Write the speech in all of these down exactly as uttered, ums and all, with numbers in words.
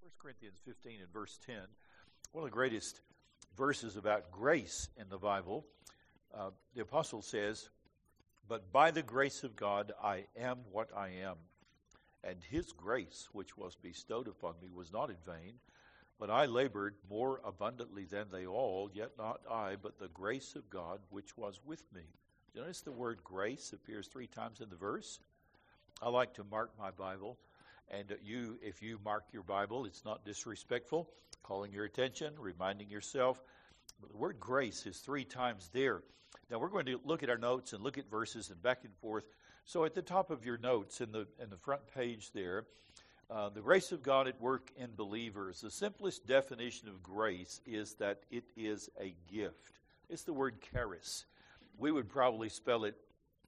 First Corinthians fifteen and verse ten, one of the greatest verses about grace in the Bible. Uh, the apostle says, "But by the grace of God I am what I am, and his grace which was bestowed upon me was not in vain, but I labored more abundantly than they all, yet not I, but the grace of God which was with me." You notice the word grace appears three times in the verse? I like to mark my Bible, and you, if you mark your Bible, it's not disrespectful, calling your attention, reminding yourself. But the word grace is three times there. Now we're going to look at our notes and look at verses and back and forth. So at the top of your notes, in the in the front page there, uh, the grace of God at work in believers. The simplest definition of grace is that it is a gift. It's the word charis. We would probably spell it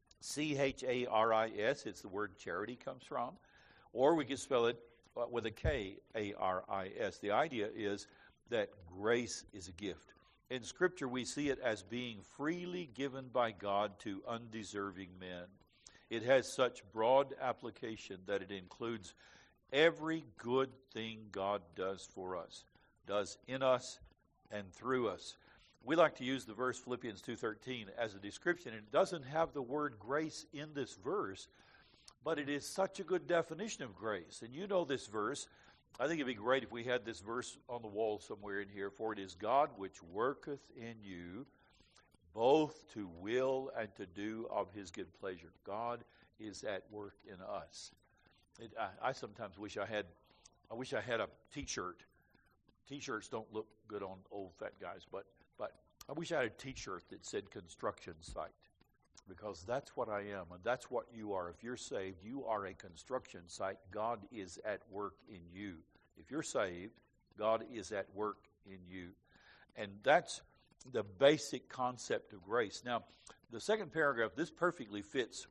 C H A R I S. It's the word charity comes from. Or we could spell it with a K A R I S. The idea is that grace is a gift. In Scripture, we see it as being freely given by God to undeserving men. It has such broad application that it includes every good thing God does for us, does in us and through us. We like to use the verse Philippians two thirteen as a description. It doesn't have the word grace in this verse, but it is such a good definition of grace. And you know this verse. I think it'd be great if we had this verse on the wall somewhere in here. "For it is God which worketh in you both to will and to do of his good pleasure." God is at work in us. It, I, I sometimes wish I had, I wish I had a T-shirt. T-shirts don't look good on old fat guys, but but I wish I had a T-shirt that said construction site, because that's what I am, and that's what you are. If you're saved, you are a construction site. God is at work in you. If you're saved, God is at work in you. And that's the basic concept of grace. Now, the second paragraph, this perfectly fits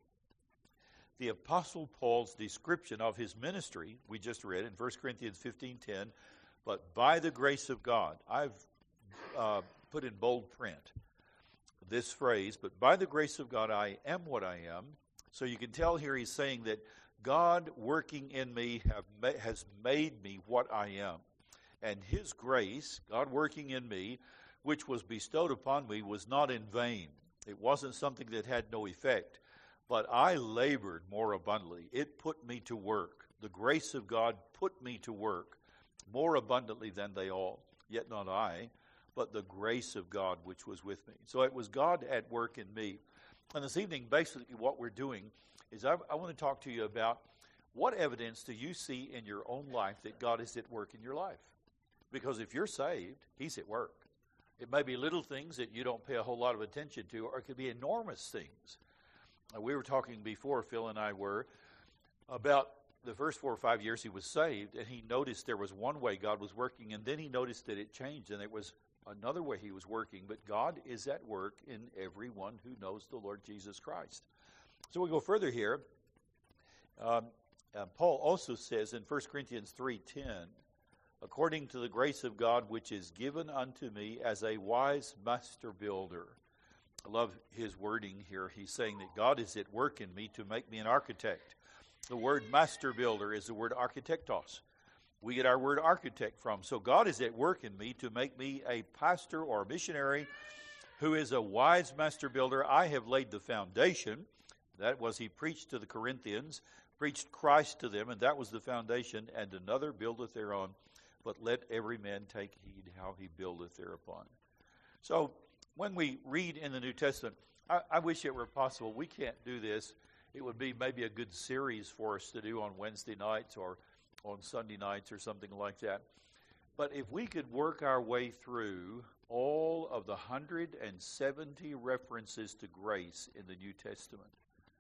the Apostle Paul's description of his ministry we just read in First Corinthians fifteen ten. "But by the grace of God," I've uh, put in bold print this phrase, "But by the grace of God I am what I am." So you can tell here he's saying that God working in me have ma- has made me what I am. And his grace, God working in me, which was bestowed upon me, was not in vain. It wasn't something that had no effect. But I labored more abundantly. It put me to work. The grace of God put me to work more abundantly than they all. Yet not I, but the grace of God which was with me. So it was God at work in me. And this evening, basically what we're doing is I, I want to talk to you about what evidence do you see in your own life that God is at work in your life? Because if you're saved, he's at work. It may be little things that you don't pay a whole lot of attention to, or it could be enormous things. Uh, we were talking before, Phil and I were, about the first four or five years he was saved, and he noticed there was one way God was working, and then he noticed that it changed, and it was another way he was working. But God is at work in everyone who knows the Lord Jesus Christ. So we go further here. Um, uh, Paul also says in First Corinthians three ten, "According to the grace of God which is given unto me as a wise master builder." I love his wording here. He's saying that God is at work in me to make me an architect. The word master builder is the word architectos. We get our word architect from. So God is at work in me to make me a pastor or a missionary who is a wise master builder. I have laid the foundation. That was, he preached to the Corinthians, preached Christ to them, and that was the foundation. And another buildeth thereon, but let every man take heed how he buildeth thereupon. So when we read in the New Testament, I, I wish it were possible. We can't do this. It would be maybe a good series for us to do on Wednesday nights or on Sunday nights or something like that. But if we could work our way through all of the one hundred seventy references to grace in the New Testament,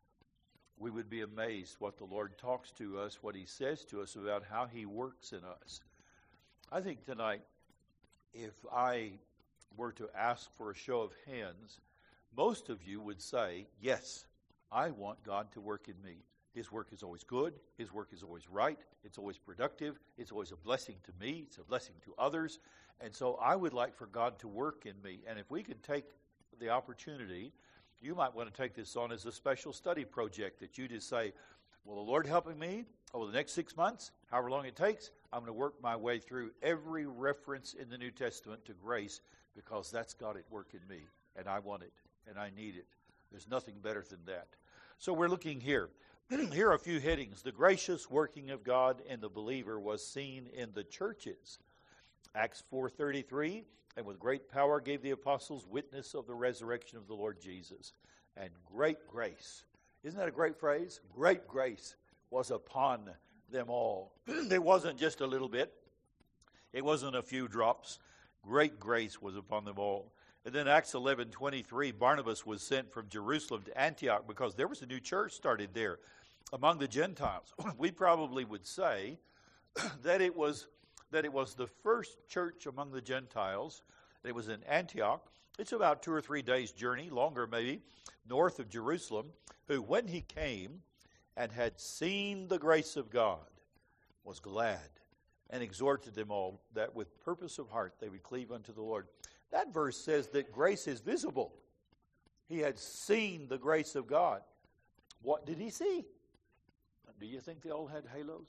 we would be amazed what the Lord talks to us, what he says to us about how he works in us. I think tonight, if I were to ask for a show of hands, most of you would say, yes, I want God to work in me. His work is always good. His work is always right. It's always productive. It's always a blessing to me. It's a blessing to others. And so I would like for God to work in me. And if we could take the opportunity, you might want to take this on as a special study project that you just say, will the Lord helping me over the next six months, however long it takes, I'm going to work my way through every reference in the New Testament to grace because that's God at work in me, and I want it, and I need it. There's nothing better than that. So we're looking here. Here are a few headings. The gracious working of God in the believer was seen in the churches. Acts four thirty-three, and with great power gave the apostles witness of the resurrection of the Lord Jesus. And great grace. Isn't that a great phrase? Great grace was upon them all. It wasn't just a little bit. It wasn't a few drops. Great grace was upon them all. And then Acts eleven twenty-three, Barnabas was sent from Jerusalem to Antioch because there was a new church started there among the Gentiles. We probably would say that it was that it was the first church among the Gentiles. It was in Antioch. It's about two or three days' journey, longer maybe, north of Jerusalem, who when he came and had seen the grace of God, was glad and exhorted them all that with purpose of heart they would cleave unto the Lord. That verse says that grace is visible. He had seen the grace of God. What did he see? Do you think they all had halos?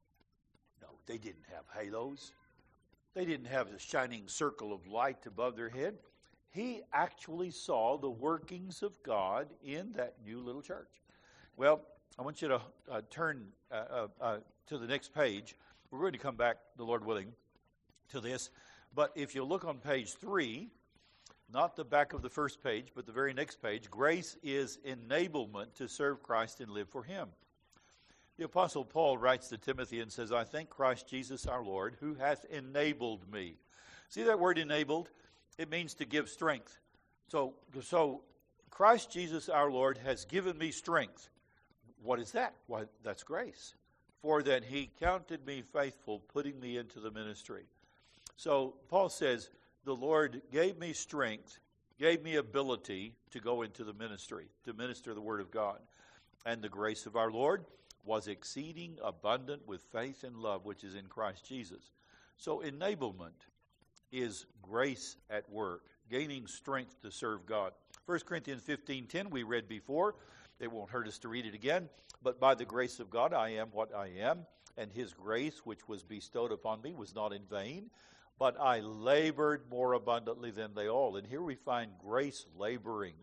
No, they didn't have halos. They didn't have a shining circle of light above their head. He actually saw the workings of God in that new little church. Well, I want you to uh, turn uh, uh, uh, to the next page. We're going to come back, the Lord willing, to this. But if you look on page three, not the back of the first page, but the very next page, grace is enablement to serve Christ and live for Him. The Apostle Paul writes to Timothy and says, I thank Christ Jesus our Lord, who hath enabled me. See that word enabled? It means to give strength. So, so Christ Jesus our Lord has given me strength. What is that? Why, that's grace. For that He counted me faithful, putting me into the ministry. So Paul says, the Lord gave me strength, gave me ability to go into the ministry, to minister the Word of God. And the grace of our Lord was exceeding abundant with faith and love, which is in Christ Jesus. So enablement is grace at work, gaining strength to serve God. First Corinthians fifteen ten we read before. It won't hurt us to read it again. But by the grace of God I am what I am, and His grace which was bestowed upon me was not in vain, but I labored more abundantly than they all. And here we find grace laboring.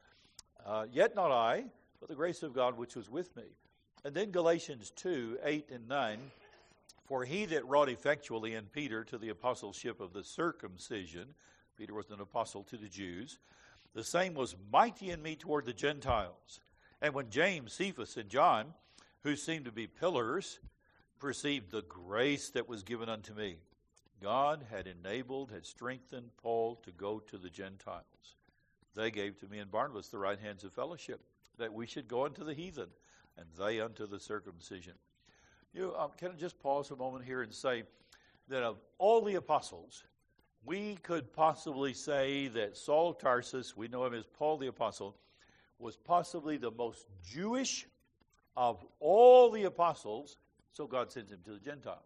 Uh, Yet not I, but the grace of God which was with me. And then Galatians two, eight and nine, for he that wrought effectually in Peter to the apostleship of the circumcision, Peter was an apostle to the Jews, the same was mighty in me toward the Gentiles. And when James, Cephas, and John, who seemed to be pillars, perceived the grace that was given unto me, God had enabled, had strengthened Paul to go to the Gentiles. They gave to me and Barnabas the right hands of fellowship, that we should go unto the heathen, and they unto the circumcision. You um, can I just pause a moment here and say that of all the apostles, we could possibly say that Saul of Tarsus, we know him as Paul the Apostle, was possibly the most Jewish of all the apostles, so God sends him to the Gentiles.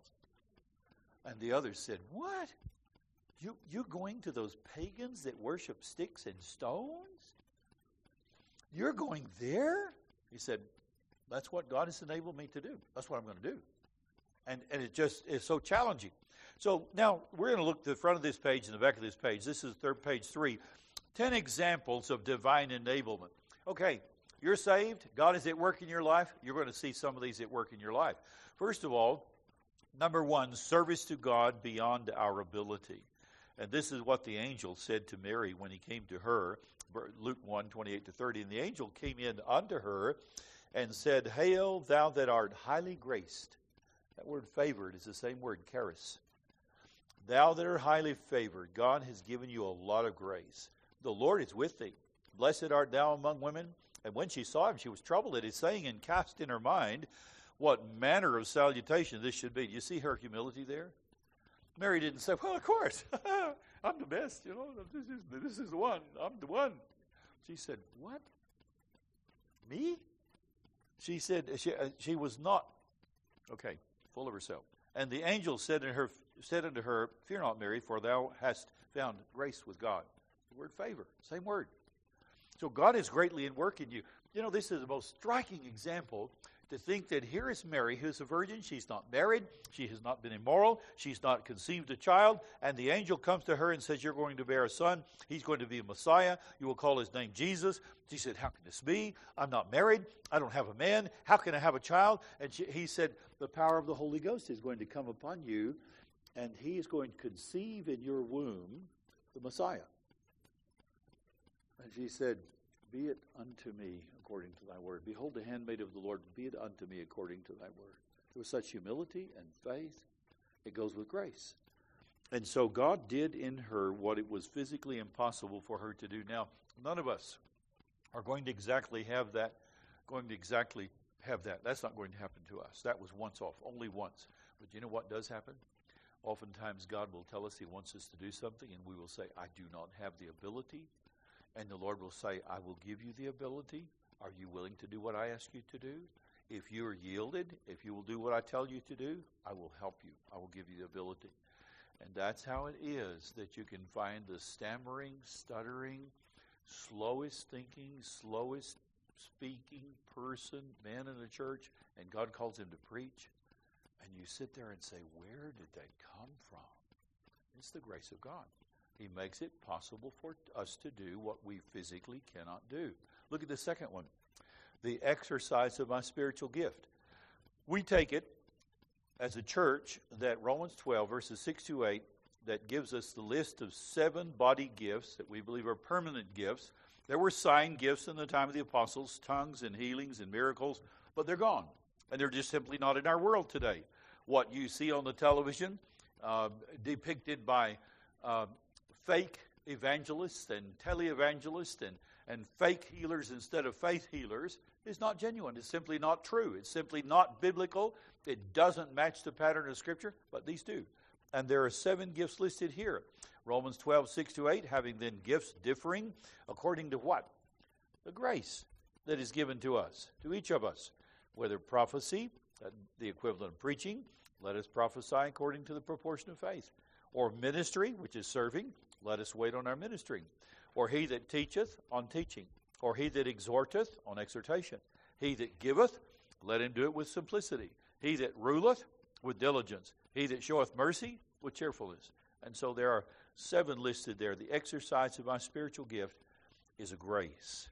And the others said, what? You, you're going to those pagans that worship sticks and stones? You're going there? He said, that's what God has enabled me to do. That's what I'm going to do. And and it just is so challenging. So now we're going to look to the front of this page and the back of this page. This is third page three. Ten examples of divine enablement. Okay, you're saved. God is at work in your life. You're going to see some of these at work in your life. First of all, number one, service to God beyond our ability. And this is what the angel said to Mary when he came to her, Luke one, twenty-eight to thirty. And the angel came in unto her and said, Hail, thou that art highly graced. That word favored is the same word, charis. Thou that art highly favored, God has given you a lot of grace. The Lord is with thee. Blessed art thou among women. And when she saw him, she was troubled at his saying, and cast in her mind what manner of salutation this should be. Do you see her humility there? Mary didn't say, well, of course, I'm the best, you know, this is, this is the one, I'm the one. She said, what? Me? She said, she, uh, she was not, okay, full of herself. And the angel said unto her, said unto her, fear not, Mary, for thou hast found grace with God. The word favor, same word. So God is greatly in work in you. You know, this is the most striking example to think that here is Mary, who's a virgin. She's not married. She has not been immoral. She's not conceived a child. And the angel comes to her and says, you're going to bear a son. He's going to be a Messiah. You will call his name Jesus. She said, how can this be? I'm not married. I don't have a man. How can I have a child? And she, he said, the power of the Holy Ghost is going to come upon you, and he is going to conceive in your womb the Messiah. And she said, be it unto me according to thy word. Behold, the handmaid of the Lord, be it unto me according to thy word. There was such humility and faith. It goes with grace. And so God did in her what it was physically impossible for her to do. Now, none of us are going to exactly have that, going to exactly have that. That's not going to happen to us. That was once off, only once. But you know what does happen? Oftentimes God will tell us he wants us to do something, and we will say, I do not have the ability. And the Lord will say, I will give you the ability. Are you willing to do what I ask you to do? If you are yielded, if you will do what I tell you to do, I will help you. I will give you the ability. And that's how it is that you can find the stammering, stuttering, slowest thinking, slowest speaking person, man in the church, and God calls him to preach. And you sit there and say, where did they come from? It's the grace of God. He makes it possible for us to do what we physically cannot do. Look at the second one. The exercise of my spiritual gift. We take it as a church that Romans twelve, verses six to eight, that gives us the list of seven body gifts that we believe are permanent gifts. There were sign gifts in the time of the apostles, tongues and healings and miracles, but they're gone. And they're just simply not in our world today. What you see on the television, uh, depicted by uh, fake evangelists and televangelists and, and fake healers instead of faith healers, is not genuine. It's simply not true. It's simply not biblical. It doesn't match the pattern of Scripture, but these do. And there are seven gifts listed here. Romans twelve, six to eight, having then gifts differing according to what? The grace that is given to us, to each of us. Whether prophecy, the equivalent of preaching, let us prophesy according to the proportion of faith. Or ministry, which is serving, let us wait on our ministering. Or he that teacheth, on teaching. Or he that exhorteth, on exhortation. He that giveth, let him do it with simplicity. He that ruleth, with diligence. He that showeth mercy, with cheerfulness. And so there are seven listed there. The exercise of my spiritual gift is a grace.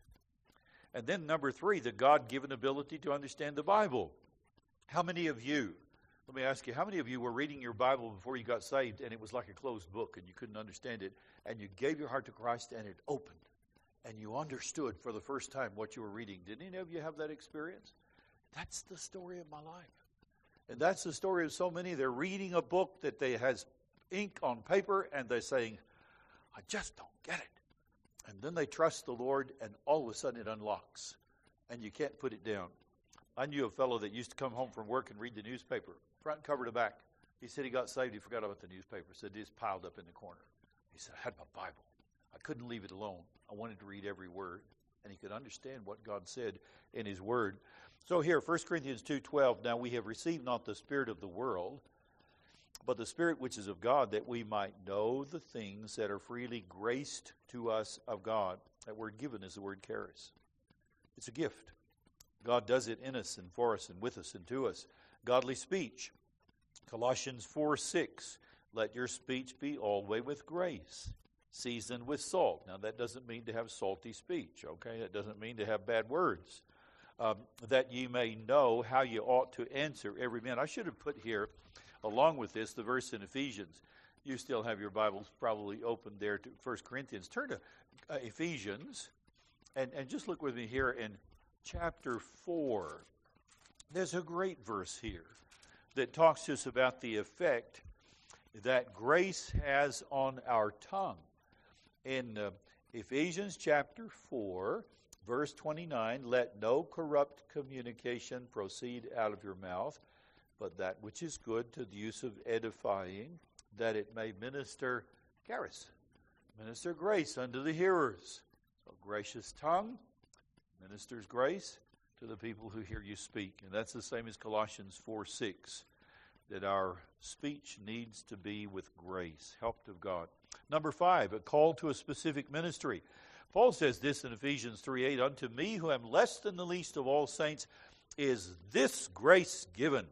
And then number three, the God-given ability to understand the Bible. How many of you, let me ask you, how many of you were reading your Bible before you got saved and it was like a closed book and you couldn't understand it, and you gave your heart to Christ and it opened and you understood for the first time what you were reading? Did any of you have that experience? That's the story of my life. And that's the story of so many. They're reading a book that they has ink on paper and they're saying, I just don't get it. And then they trust the Lord and all of a sudden it unlocks and you can't put it down. I knew a fellow that used to come home from work and read the newspaper, front cover to back. He said he got saved, he forgot about the newspaper, said it just piled up in the corner. He said, I had my Bible. I couldn't leave it alone. I wanted to read every word. And he could understand what God said in his word. So here, First Corinthians two twelve, now we have received not the spirit of the world, but the Spirit which is of God, that we might know the things that are freely graced to us of God. That word given is the word charis. It's a gift. God does it in us and for us and with us and to us. Godly speech. Colossians four six, let your speech be always with grace, seasoned with salt. Now that doesn't mean to have salty speech, okay? That doesn't mean to have bad words. Um, that ye may know how you ought to answer every man. I should have put here, along with this, the verse in Ephesians. You still have your Bibles probably open there to First Corinthians. Turn to uh, Ephesians and, and just look with me here in chapter four. There's a great verse here that talks to us about the effect that grace has on our tongue. In uh, Ephesians chapter four, verse twenty-nine, let no corrupt communication proceed out of your mouth, but that which is good to the use of edifying, that it may minister charis, minister grace unto the hearers. So gracious tongue ministers grace to the people who hear you speak. And that's the same as Colossians four six, that our speech needs to be with grace, helped of God. Number five, a call to a specific ministry. Paul says this in Ephesians three eight, unto me who am less than the least of all saints, is this grace given.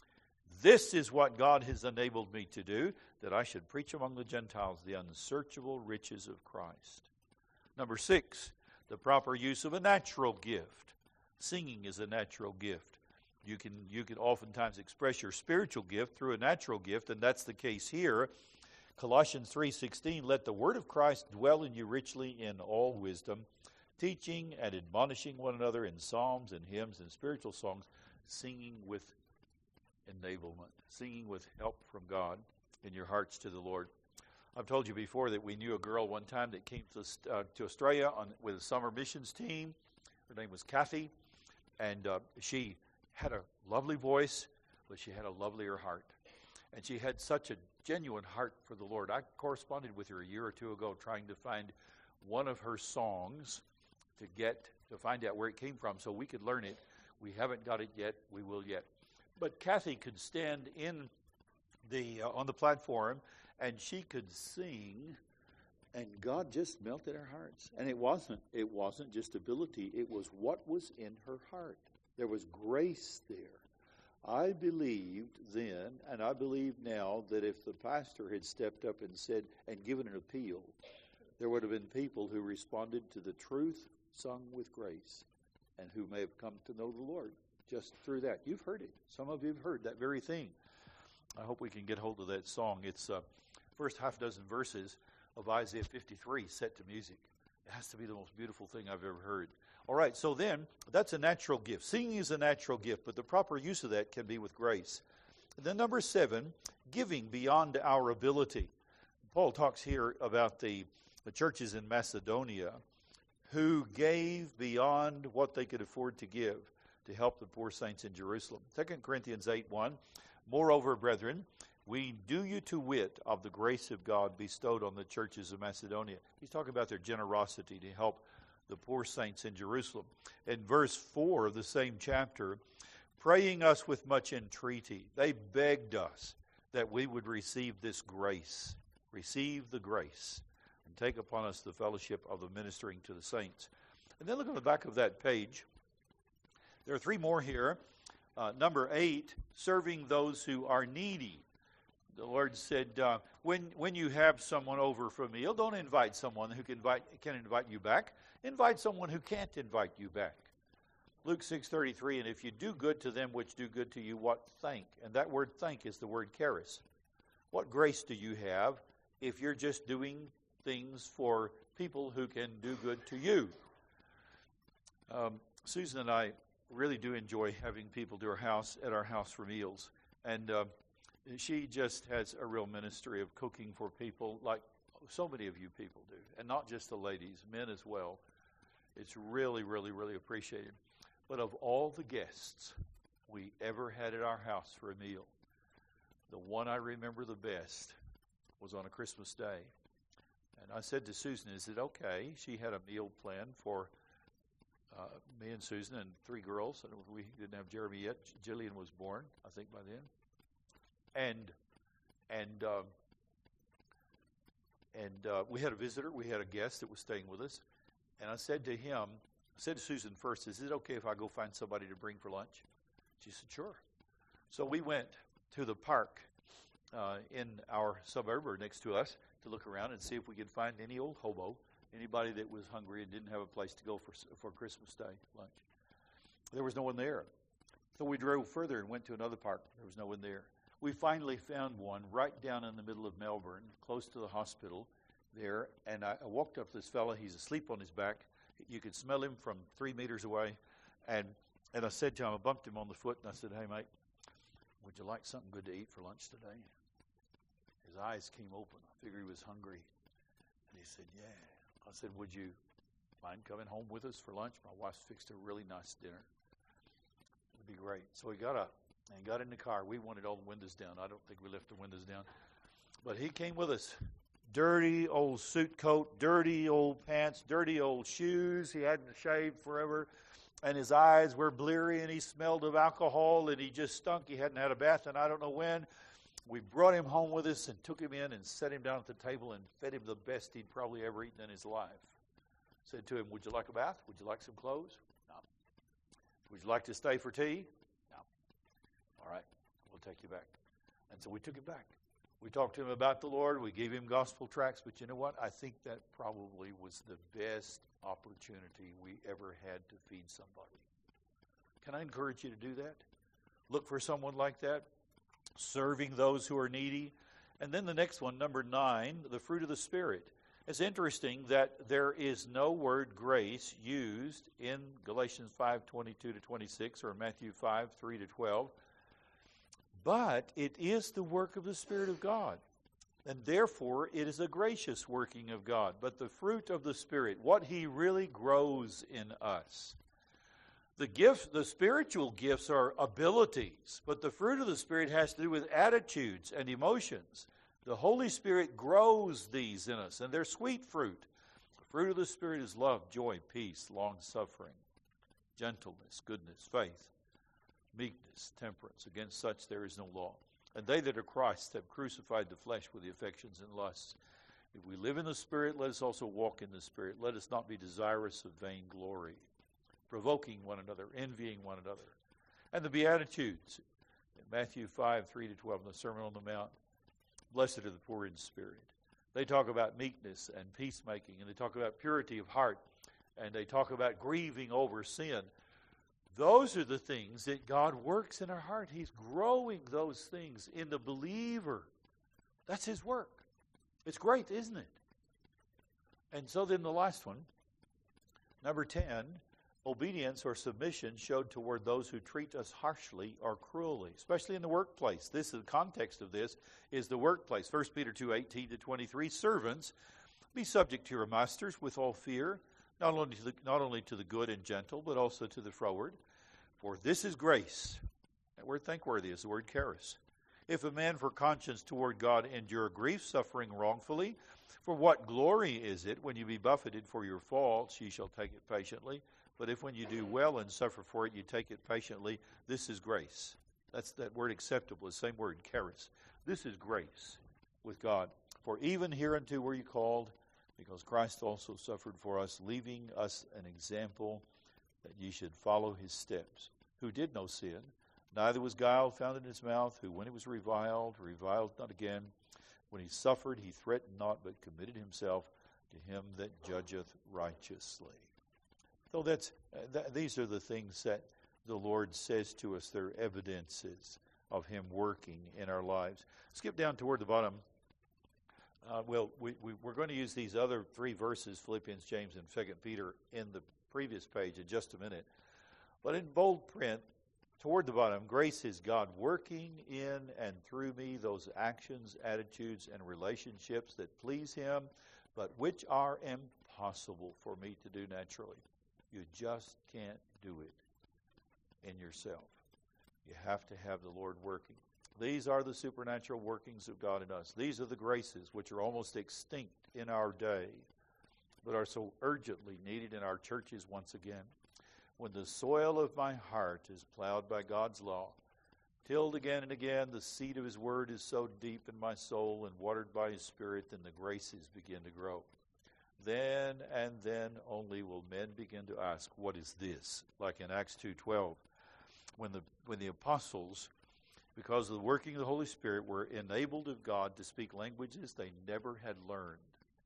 This is what God has enabled me to do, that I should preach among the Gentiles the unsearchable riches of Christ. Number six, the proper use of a natural gift. Singing is a natural gift. You can, you can oftentimes express your spiritual gift through a natural gift, and that's the case here. Colossians three sixteen, let the word of Christ dwell in you richly in all wisdom, teaching and admonishing one another in psalms and hymns and spiritual songs, singing with enablement, singing with help from God in your hearts to the Lord. I've told you before that we knew a girl one time that came to, uh, to Australia on, with a summer missions team. Her name was Kathy, and uh, she had a lovely voice, but she had a lovelier heart. And she had such a genuine heart for the Lord. I corresponded with her a year or two ago trying to find one of her songs to get, to find out where it came from so we could learn it. We haven't got it yet. We will yet. But Kathy could stand in the uh, on the platform, and she could sing, and God just melted our hearts. And it wasn't it wasn't just ability. It was what was in her heart. There was grace there. I believed then, and I believe now, that if the pastor had stepped up and said and given an appeal, there would have been people who responded to the truth sung with grace, and who may have come to know the Lord just through that. You've heard it. Some of you have heard that very thing. I hope we can get hold of that song. It's uh, first half dozen verses of Isaiah fifty-three set to music. It has to be the most beautiful thing I've ever heard. All right, so then, that's a natural gift. Singing is a natural gift, but the proper use of that can be with grace. And then number seven, giving beyond our ability. Paul talks here about the, the churches in Macedonia who gave beyond what they could afford to give to help the poor saints in Jerusalem. Second Corinthians eight one, moreover, brethren, we do you to wit of the grace of God bestowed on the churches of Macedonia. He's talking about their generosity to help the poor saints in Jerusalem. In verse four of the same chapter, praying us with much entreaty, they begged us that we would receive this grace, receive the grace, and take upon us the fellowship of the ministering to the saints. And then look on the back of that page. There are three more here. Uh, number eight, serving those who are needy. The Lord said, uh, when when you have someone over for a meal, don't invite someone who can invite can invite you back. Invite someone who can't invite you back. Luke six thirty-three, and if you do good to them which do good to you, what thank? And that word thank is the word charis. What grace do you have if you're just doing things for people who can do good to you? Um, Susan and I really do enjoy having people to our house, at our house for meals. And uh, she just has a real ministry of cooking for people like so many of you people do. And not just the ladies, men as well. It's really, really, really appreciated. But of all the guests we ever had at our house for a meal, the one I remember the best was on a Christmas day. And I said to Susan, is it okay? She had a meal planned for uh, me and Susan and three girls. We didn't have Jeremy yet. Jillian was born, I think, by then. And and um, and uh, we had a visitor. We had a guest that was staying with us. And I said to him, I said to Susan first, is it okay if I go find somebody to bring for lunch? She said, sure. So we went to the park uh, in our suburb or next to us to look around and see if we could find any old hobo, anybody that was hungry and didn't have a place to go for for Christmas Day lunch. There was no one there. So we drove further and went to another park. There was no one there. We finally found one right down in the middle of Melbourne, close to the hospital there. And I, I walked up to this fella. He's asleep on his back. You could smell him from three meters away. And and I said to him, I bumped him on the foot, and I said, hey, mate, would you like something good to eat for lunch today? His eyes came open. I figured he was hungry. And he said, yeah. I said, would you mind coming home with us for lunch? My wife's fixed a really nice dinner. It'd be great. So he got up and got in the car. We wanted all the windows down. I don't think we left the windows down. But he came with us. Dirty old suit coat, dirty old pants, dirty old shoes. He hadn't shaved forever. And his eyes were bleary, and he smelled of alcohol, and he just stunk. He hadn't had a bath, and I don't know when. We brought him home with us and took him in and set him down at the table and fed him the best he'd probably ever eaten in his life. Said to him, would you like a bath? Would you like some clothes? No. Would you like to stay for tea? No. All right, we'll take you back. And so we took him back. We talked to him about the Lord. We gave him gospel tracts. But you know what? I think that probably was the best opportunity we ever had to feed somebody. Can I encourage you to do that? Look for someone like that, serving those who are needy. And then the next one, number nine, the fruit of the Spirit. It's interesting that there is no word grace used in Galatians five twenty-two to twenty-six or Matthew five three to twelve. But it is the work of the Spirit of God. And therefore, it is a gracious working of God. But the fruit of the Spirit, what He really grows in us. The gifts, the spiritual gifts are abilities, but the fruit of the Spirit has to do with attitudes and emotions. The Holy Spirit grows these in us, and they're sweet fruit. The fruit of the Spirit is love, joy, peace, long-suffering, gentleness, goodness, faith, meekness, temperance. Against such there is no law. And they that are Christ have crucified the flesh with the affections and lusts. If we live in the Spirit, let us also walk in the Spirit. Let us not be desirous of vain glory, provoking one another, envying one another. And the Beatitudes, in Matthew five, three to twelve, in the Sermon on the Mount, blessed are the poor in spirit. They talk about meekness and peacemaking, and they talk about purity of heart, and they talk about grieving over sin. Those are the things that God works in our heart. He's growing those things in the believer. That's His work. It's great, isn't it? And so then the last one, number ten, obedience or submission showed toward those who treat us harshly or cruelly, especially in the workplace. This is the context of this is the workplace. First Peter two, eighteen to twenty-three, servants, be subject to your masters with all fear, not only to the, not only to the good and gentle, but also to the froward. For this is grace. That word thankworthy is the word charis. If a man for conscience toward God endure grief, suffering wrongfully, for what glory is it when you be buffeted for your faults, ye shall take it patiently. But if when you do well and suffer for it, you take it patiently, this is grace. That's that word acceptable, the same word, charis. This is grace with God. For even hereunto were you called, because Christ also suffered for us, leaving us an example that ye should follow his steps, who did no sin, neither was guile found in his mouth, who when he was reviled, reviled not again. When he suffered, he threatened not, but committed himself to him that judgeth righteously. So that's uh, th- these are the things that the Lord says to us. They're evidences of him working in our lives. Skip down toward the bottom. Uh, well, we, we, we're going to use these other three verses, Philippians, James, and Second Peter, in the previous page in just a minute. But in bold print, toward the bottom, grace is God working in and through me those actions, attitudes, and relationships that please him, but which are impossible for me to do naturally. You just can't do it in yourself. You have to have the Lord working. These are the supernatural workings of God in us. These are the graces which are almost extinct in our day, but are so urgently needed in our churches once again. When the soil of my heart is plowed by God's law, tilled again and again, the seed of his word is so deep in my soul and watered by his Spirit, then the graces begin to grow. Then and then only will men begin to ask, what is this? Like in Acts two twelve, when the when the apostles, because of the working of the Holy Spirit, were enabled of God to speak languages they never had learned.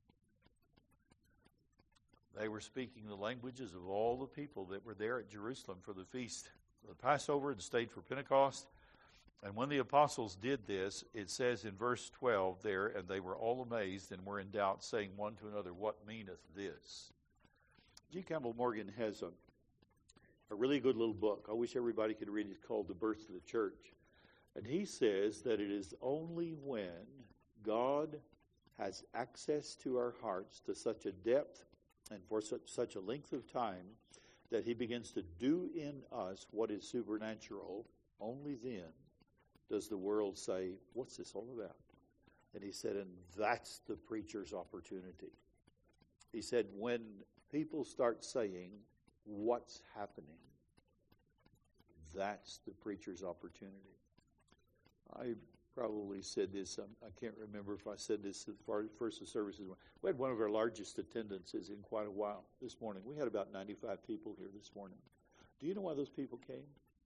They were speaking the languages of all the people that were there at Jerusalem for the feast of the Passover and stayed for Pentecost. And when the apostles did this, it says in verse twelve there, and they were all amazed and were in doubt, saying one to another, what meaneth this? G. Campbell Morgan has a, a really good little book. I wish everybody could read it. It's called The Birth of the Church. And he says that it is only when God has access to our hearts to such a depth and for such, such a length of time that he begins to do in us what is supernatural, only then does the world say, what's this all about? And he said, and that's the preacher's opportunity. He said, when people start saying, what's happening? That's the preacher's opportunity. I probably said this, um, I can't remember if I said this at the first of services. We had one of our largest attendances in quite a while this morning. We had about ninety-five people here this morning. Do you know why those people came?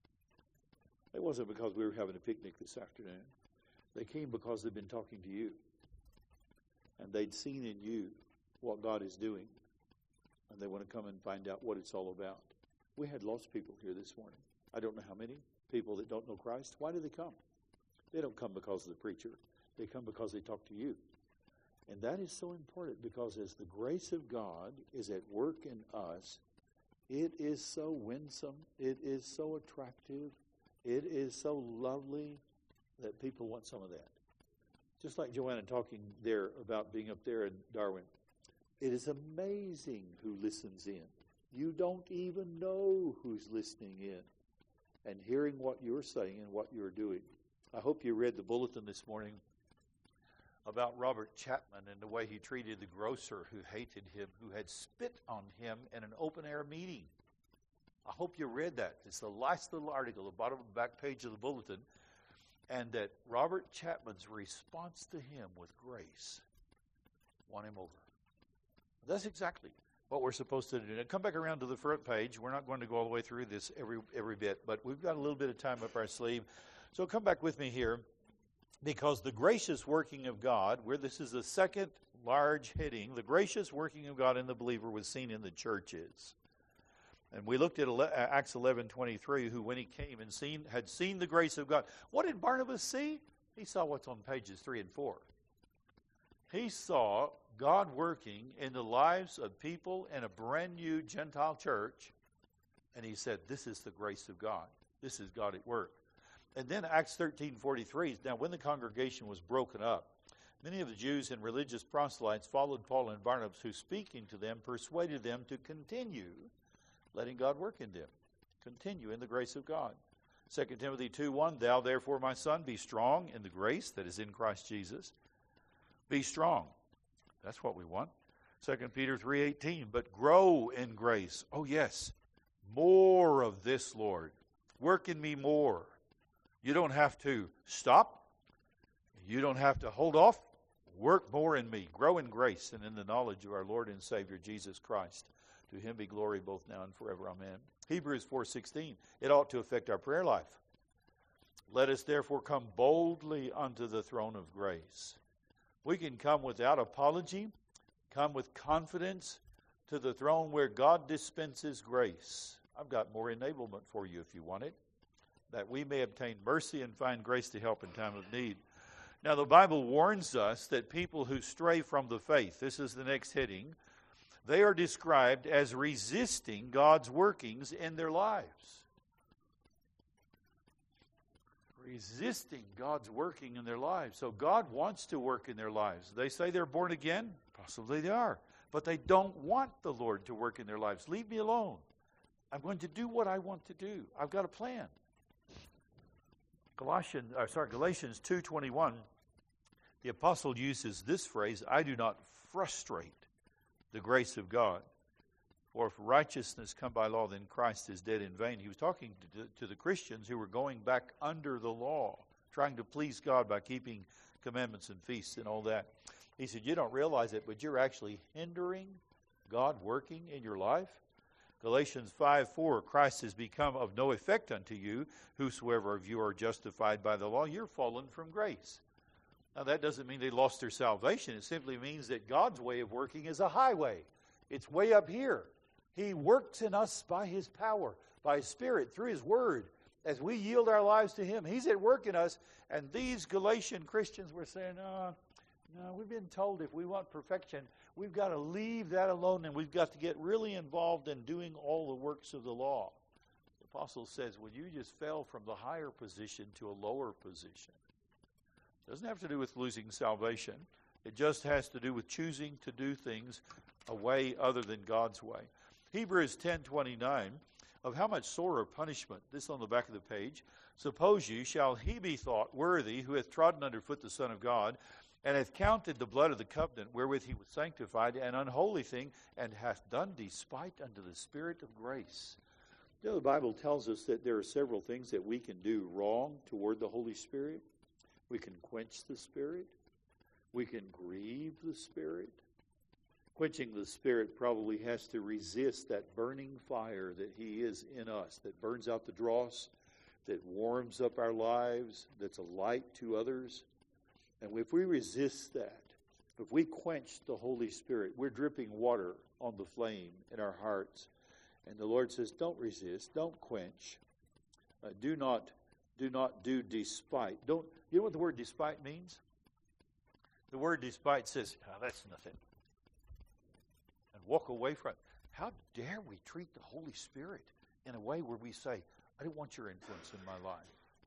It wasn't because we were having a picnic this afternoon. They came because they've been talking to you. And they'd seen in you what God is doing. And they want to come and find out what it's all about. We had lost people here this morning. I don't know how many people that don't know Christ. Why do they come? They don't come because of the preacher. They come because they talk to you. And that is so important, because as the grace of God is at work in us, it is so winsome, it is so attractive, it is so lovely that people want some of that. Just like Joanna talking there about being up there in Darwin. It is amazing who listens in. You don't even know who's listening in and hearing what you're saying and what you're doing. I hope you read the bulletin this morning about Robert Chapman and the way he treated the grocer who hated him, who had spit on him in an open-air meeting. I hope you read that. It's the last little article, the bottom of the back page of the bulletin, and that Robert Chapman's response to him with grace won him over. That's exactly what we're supposed to do. Now, come back around to the front page. We're not going to go all the way through this every every bit, but we've got a little bit of time up our sleeve. So come back with me here, because the gracious working of God, where this is the second large heading, the gracious working of God in the believer was seen in the churches. And we looked at Acts eleven twenty-three, who when he came and seen had seen the grace of God. What did Barnabas see? He saw what's on pages three and four. He saw God working in the lives of people in a brand new Gentile church, and he said, this is the grace of God. This is God at work. And then Acts thirteen forty-three, now when the congregation was broken up, many of the Jews and religious proselytes followed Paul and Barnabas, who speaking to them persuaded them to continue letting God work in them. Continue in the grace of God. Second Timothy two one, thou therefore, my son, be strong in the grace that is in Christ Jesus. Be strong. That's what we want. Second Peter three eighteen, but grow in grace. Oh yes, more of this, Lord. Work in me more. You don't have to stop. You don't have to hold off. Work more in me. Grow in grace and in the knowledge of our Lord and Savior Jesus Christ. To him be glory both now and forever. Amen. Hebrews four sixteen. It ought to affect our prayer life. Let us therefore come boldly unto the throne of grace. We can come without apology, come with confidence to the throne where God dispenses grace. I've got more enablement for you if you want it, that we may obtain mercy and find grace to help in time of need. Now, the Bible warns us that people who stray from the faith, this is the next heading, they are described as resisting God's workings in their lives. Resisting God's working in their lives. So God wants to work in their lives. They say they're born again. Possibly they are. But they don't want the Lord to work in their lives. Leave me alone. I'm going to do what I want to do. I've got a plan. Colossians, or sorry, Galatians two twenty-one, the apostle uses this phrase, I do not frustrate the grace of God. For if righteousness come by law, then Christ is dead in vain. He was talking to, to the Christians who were going back under the law, trying to please God by keeping commandments and feasts and all that. He said, you don't realize it, but you're actually hindering God working in your life. Galatians five four, Christ has become of no effect unto you. Whosoever of you are justified by the law, you're fallen from grace. Now that doesn't mean they lost their salvation. It simply means that God's way of working is a highway. It's way up here. He works in us by His power, by His Spirit, through His Word. As we yield our lives to Him, He's at work in us. And these Galatian Christians were saying, no, no, we've been told if we want perfection, we've got to leave that alone and we've got to get really involved in doing all the works of the law. The apostle says, well, you just fell from the higher position to a lower position. It doesn't have to do with losing salvation. It just has to do with choosing to do things a way other than God's way. Hebrews ten twenty-nine, of how much sorer punishment, this on the back of the page, suppose you, shall he be thought worthy who hath trodden under foot the Son of God, and hath counted the blood of the covenant wherewith he was sanctified an unholy thing, and hath done despite unto the Spirit of grace. You know, the Bible tells us that there are several things that we can do wrong toward the Holy Spirit. We can quench the Spirit. We can grieve the Spirit. Quenching the Spirit probably has to resist that burning fire that He is in us, that burns out the dross, that warms up our lives, that's a light to others. And if we resist that, if we quench the Holy Spirit, we're dripping water on the flame in our hearts. And the Lord says, don't resist, don't quench. Uh, do not do not do despite. Don't you know what the word despite means? The word despite says, oh, that's nothing. And walk away from it. How dare we treat the Holy Spirit in a way where we say, I don't want your influence in my life.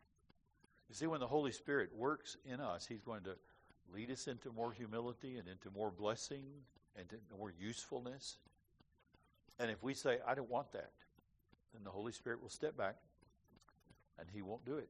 You see, when the Holy Spirit works in us, He's going to lead us into more humility and into more blessing and into more usefulness. And if we say, I don't want that, then the Holy Spirit will step back and He won't do it.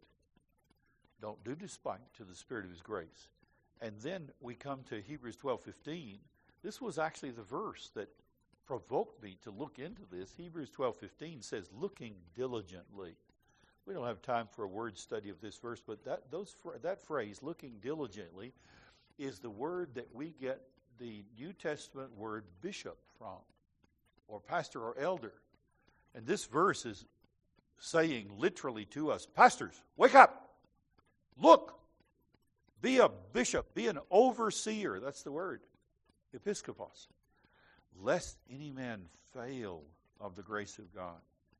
Don't do despite to the Spirit of His grace. And then we come to Hebrews twelve fifteen. This was actually the verse that provoked me to look into this. Hebrews twelve fifteen says, looking diligently. We don't have time for a word study of this verse, but that those that phrase, looking diligently, is the word that we get the New Testament word bishop from, or pastor or elder. And this verse is saying literally to us, pastors, wake up, look, be a bishop, be an overseer. That's the word, episkopos. Lest any man fail of the grace of God.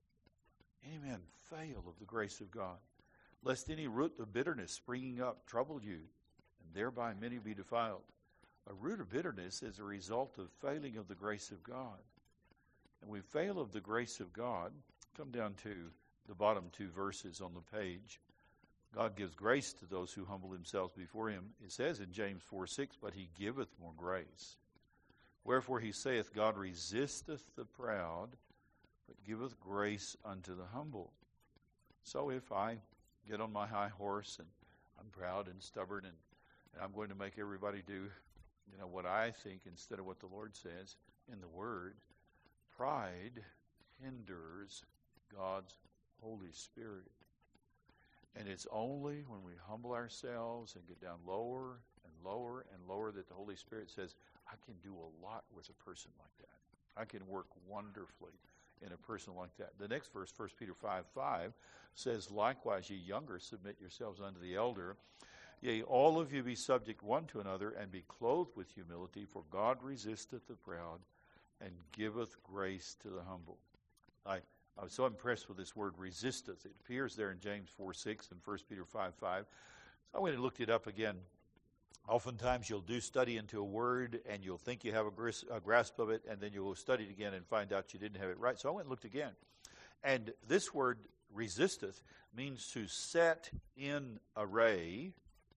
Any man fail of the grace of God. Lest any root of bitterness springing up trouble you, and thereby many be defiled. A root of bitterness is a result of failing of the grace of God. And we fail of the grace of God. Come down to the bottom two verses on the page. God gives grace to those who humble themselves before Him. It says in James four six, but He giveth more grace. Wherefore He saith, God resisteth the proud, but giveth grace unto the humble. So if I get on my high horse and I'm proud and stubborn and, and I'm going to make everybody do, you know, what I think instead of what the Lord says in the Word, pride hinders God's Holy Spirit. And it's only when we humble ourselves and get down lower and lower and lower that the Holy Spirit says, I can do a lot with a person like that. I can work wonderfully in a person like that. The next verse, First Peter five five, says, likewise, ye younger, submit yourselves unto the elder. Yea, all of you be subject one to another, and be clothed with humility, for God resisteth the proud, and giveth grace to the humble. I, I was so impressed with this word, resisteth. It appears there in James four six and First Peter five five. So I went and looked it up again. Oftentimes you'll do study into a word, and you'll think you have a, gris, a grasp of it, and then you'll study it again and find out you didn't have it right. So I went and looked again. And this word, resisteth, means to set in array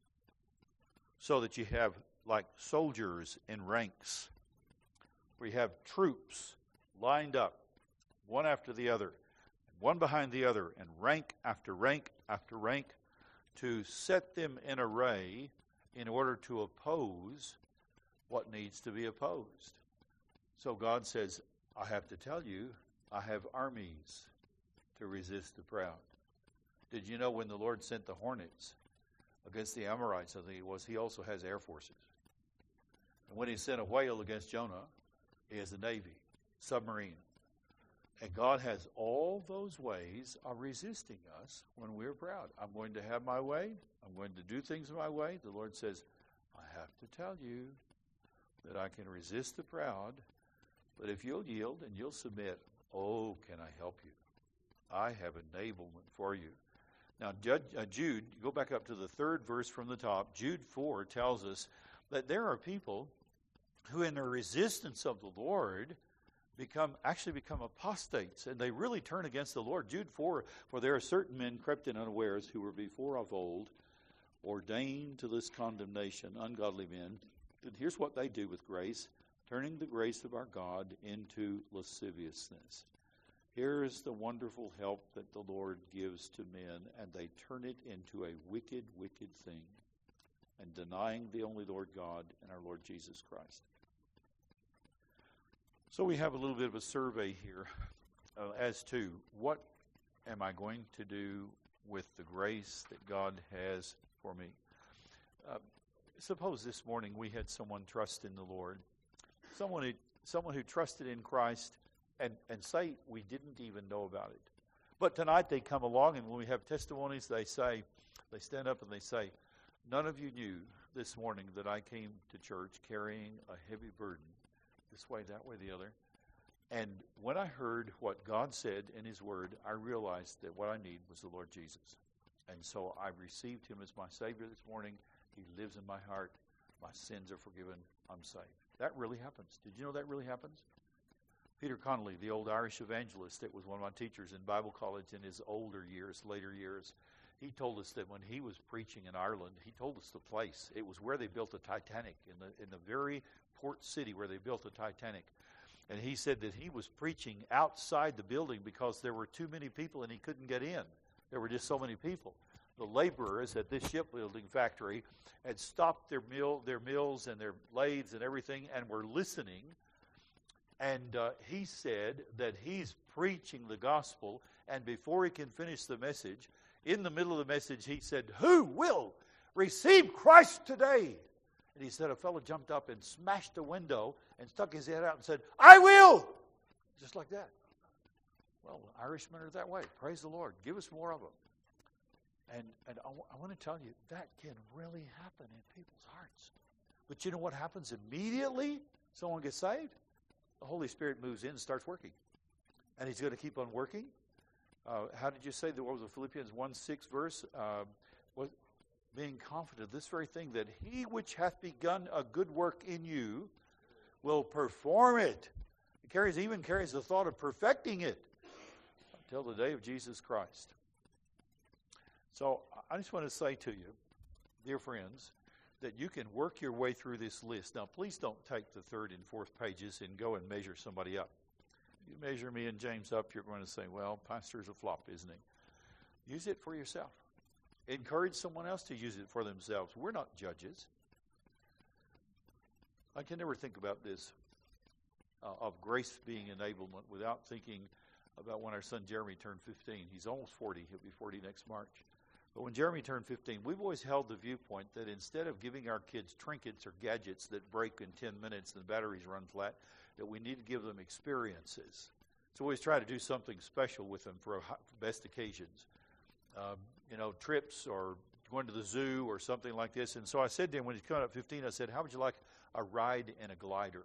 so that you have like soldiers in ranks, where you have troops lined up, one after the other, one behind the other, and rank after rank after rank, to set them in array in order to oppose what needs to be opposed. So God says, I have to tell you, I have armies to resist the proud. Did you know when the Lord sent the hornets against the Amorites, I think it was, He also has air forces. And when He sent a whale against Jonah, He has a navy, submarine. And God has all those ways of resisting us when we're proud. I'm going to have my way. I'm going to do things my way. The Lord says, I have to tell you that I can resist the proud, but if you'll yield and you'll submit, oh, can I help you? I have enablement for you. Now, Jude, uh, Jude, go back up to the third verse from the top. Jude four tells us that there are people who in their resistance of the Lord become actually become apostates, and they really turn against the Lord. Jude four, for there are certain men crept in unawares who were before of old ordained to this condemnation, ungodly men. And here's what they do with grace, turning the grace of our God into lasciviousness. Here is the wonderful help that the Lord gives to men, and they turn it into a wicked, wicked thing, and denying the only Lord God and our Lord Jesus Christ. So we have a little bit of a survey here uh, as to what am I going to do with the grace that God has for me. Uh, suppose this morning we had someone trust in the Lord. Someone had someone who trusted in Christ and, and say we didn't even know about it. But tonight they come along, and when we have testimonies, they say, they stand up and they say, none of you knew this morning that I came to church carrying a heavy burden, this way, that way, the other. And when I heard what God said in His Word, I realized that what I need was the Lord Jesus. And so I received Him as my Savior this morning. He lives in my heart. My sins are forgiven. I'm saved. That really happens. Did you know that really happens? Peter Connolly, the old Irish evangelist that was one of my teachers in Bible college in his older years, later years, he told us that when he was preaching in Ireland, he told us the place. It was where they built the Titanic, in the in the very port city where they built the Titanic. And he said that he was preaching outside the building because there were too many people and he couldn't get in. There were just so many people. The laborers at this shipbuilding factory had stopped their mill, their mills and their lathes and everything and were listening. And uh, he said that he's preaching the gospel, and before he can finish the message, in the middle of the message, he said, "Who will receive Christ today?" And he said a fellow jumped up and smashed a window and stuck his head out and said, "I will!" Just like that. Well, Irishmen are that way. Praise the Lord. Give us more of them. And, and I, w- I want to tell you, that can really happen in people's hearts. But you know what happens immediately someone gets saved? The Holy Spirit moves in and starts working. And He's going to keep on working. Uh, how did you say that? What was the Philippians one six verse? Uh, was being confident of this very thing, that He which hath begun a good work in you will perform it. It carries, even carries the thought of perfecting it until the day of Jesus Christ. So I just want to say to you, dear friends, that you can work your way through this list. Now, please don't take the third and fourth pages and go and measure somebody up. You measure me and James up, you're going to say, well, pastor's a flop, isn't he? Use it for yourself. Encourage someone else to use it for themselves. We're not judges. I can never think about this, uh, of grace being enablement, without thinking about when our son Jeremy turned fifteen. He's almost forty. He'll be forty next March. But when Jeremy turned fifteen, we've always held the viewpoint that instead of giving our kids trinkets or gadgets that break in ten minutes and the batteries run flat, that we need to give them experiences. So we always try to do something special with them for best occasions. Um, you know, trips or going to the zoo or something like this. And so I said to him when he's coming up fifteen, I said, how would you like a ride in a glider?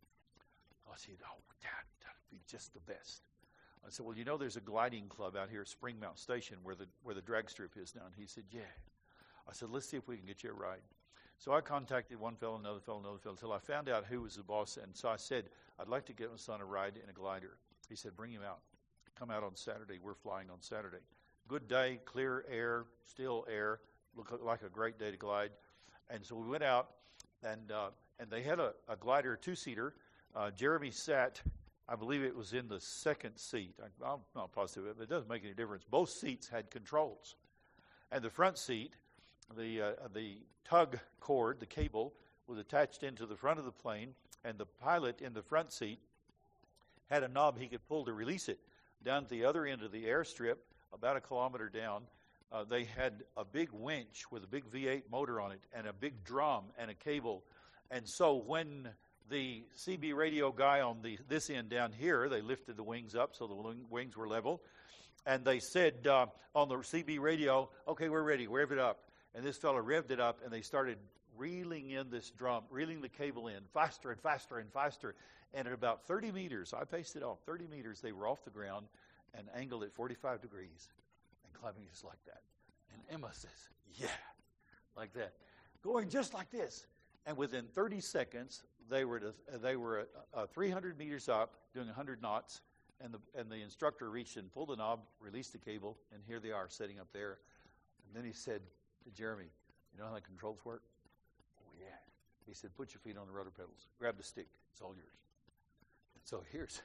I said, oh, Dad, that'd be just the best. I said, well, you know, there's a gliding club out here at Spring Mount Station where the where the drag strip is now. And he said, yeah. I said, let's see if we can get you a ride. So I contacted one fellow, another fellow, another fellow, until I found out who was the boss. And so I said, I'd like to get my son a ride in a glider. He said, bring him out. Come out on Saturday. We're flying on Saturday. Good day, clear air, still air. Looked like a great day to glide. And so we went out, and uh, and they had a, a glider, a two-seater. Uh, Jeremy sat, I believe it was in the second seat. I, I'm not positive, but it doesn't make any difference. Both seats had controls. And the front seat, the uh, the tug cord, the cable, was attached into the front of the plane, and the pilot in the front seat had a knob he could pull to release it. Down at the other end of the airstrip, about a kilometer down, uh, they had a big winch with a big V eight motor on it and a big drum and a cable. And so when the C B radio guy on the this end down here, they lifted the wings up so the wing, wings were level. And they said uh, on the C B radio, okay, we're ready, rev it up. And this fellow revved it up, and they started reeling in this drum, reeling the cable in faster and faster and faster. And at about thirty meters, I paced it off, thirty meters, they were off the ground and angled at forty-five degrees and climbing just like that. And Emma says, yeah, like that. Going just like this. And within thirty seconds, they were to, they were uh, three hundred meters up, doing one hundred knots, and the and the instructor reached in, pulled the knob, released the cable, and here they are sitting up there. And then he said to Jeremy, you know how the controls work? Oh, yeah. He said, put your feet on the rudder pedals. Grab the stick. It's all yours. And so here's,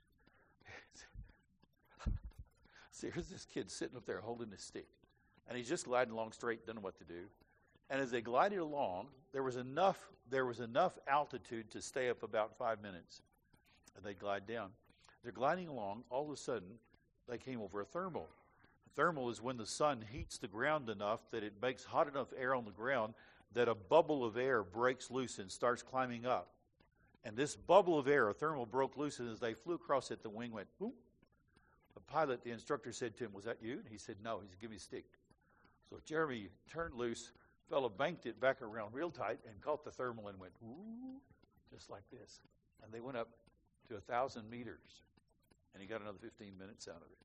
so here's this kid sitting up there holding his stick. And he's just gliding along straight, doesn't know what to do. And as they glided along, there was enough there was enough altitude to stay up about five minutes. And they glide down. They're gliding along. All of a sudden, they came over a thermal. A thermal is when the sun heats the ground enough that it makes hot enough air on the ground that a bubble of air breaks loose and starts climbing up. And this bubble of air, a thermal, broke loose, and as they flew across it, the wing went boom. The pilot, the instructor said to him, "Was that you?" And he said, "No." He said, "Give me a stick." So Jeremy turned loose, fella banked it back around real tight and caught the thermal and went, "Ooh," just like this. And they went up to a thousand meters, and he got another fifteen minutes out of it.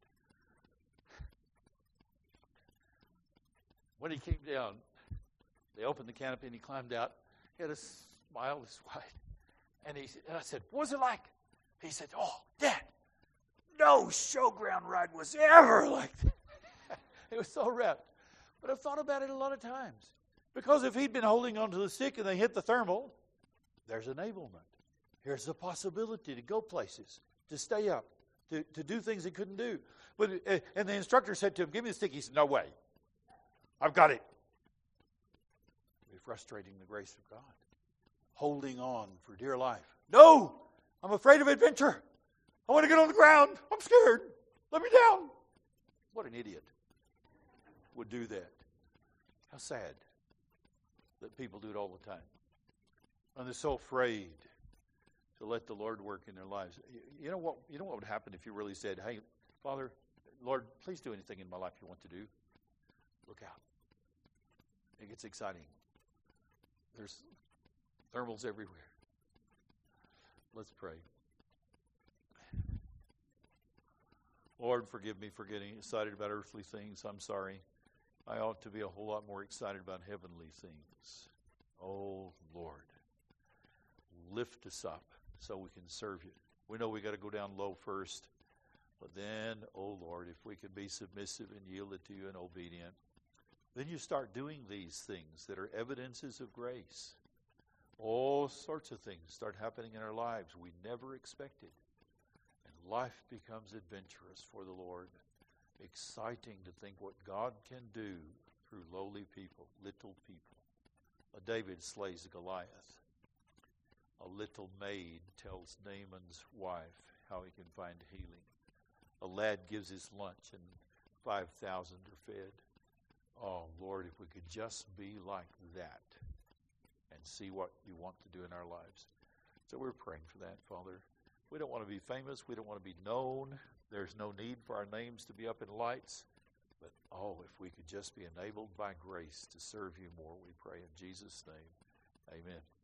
When he came down, they opened the canopy and he climbed out. He had a smile this wide. And, he, and I said, "What was it like?" He said, "Oh, Dad, no showground ride was ever like that." It was so wrapped. But I've thought about it a lot of times. Because if he'd been holding onto the stick and they hit the thermal, there's enablement. Here's the possibility to go places, to stay up, to, to do things he couldn't do. But uh, and the instructor said to him, "Give me the stick." He said, "No way. I've got it." We're frustrating the grace of God. Holding on for dear life. "No, I'm afraid of adventure. I want to get on the ground. I'm scared. Let me down." What an idiot would do that. How sad that people do it all the time. And they're so afraid to let the Lord work in their lives. You know what, you know what would happen if you really said, "Hey, Father, Lord, please do anything in my life you want to do." Look out. It gets exciting. There's thermals everywhere. Let's pray. Lord, forgive me for getting excited about earthly things. I'm sorry. I ought to be a whole lot more excited about heavenly things. Oh, Lord, lift us up so we can serve you. We know we got to go down low first, but then, oh, Lord, if we can be submissive and yielded to you and obedient, then you start doing these things that are evidences of grace. All sorts of things start happening in our lives we never expected. And life becomes adventurous for the Lord. Exciting to think what God can do through lowly people, little people. A David slays Goliath. A little maid tells Naaman's wife how he can find healing. A lad gives his lunch and five thousand are fed. Oh, Lord, if we could just be like that and see what you want to do in our lives. So we're praying for that, Father. We don't want to be famous. We don't want to be known. There's no need for our names to be up in lights. But, oh, if we could just be enabled by grace to serve you more, we pray in Jesus' name. Amen.